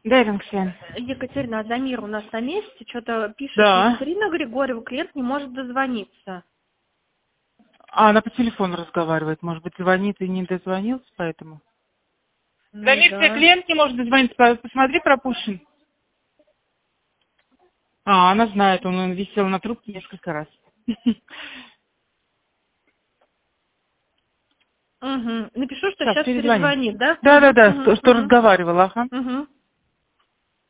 Дэрингсен. Екатерина, Дамир у нас на месте, что-то пишет Да. Екатерина Григорьева, клиент не может дозвониться. А, она по телефону разговаривает. Может быть, звонит и не дозвонился, поэтому. Ну Дамир, тебе да. клиент не может дозвониться. Посмотри, пропущен. А, она знает, он висел на трубке несколько раз. Угу. Напишу, что Так, сейчас перезвони. перезвонит, да? Да, Угу, что угу, угу. разговаривала, ага. Угу.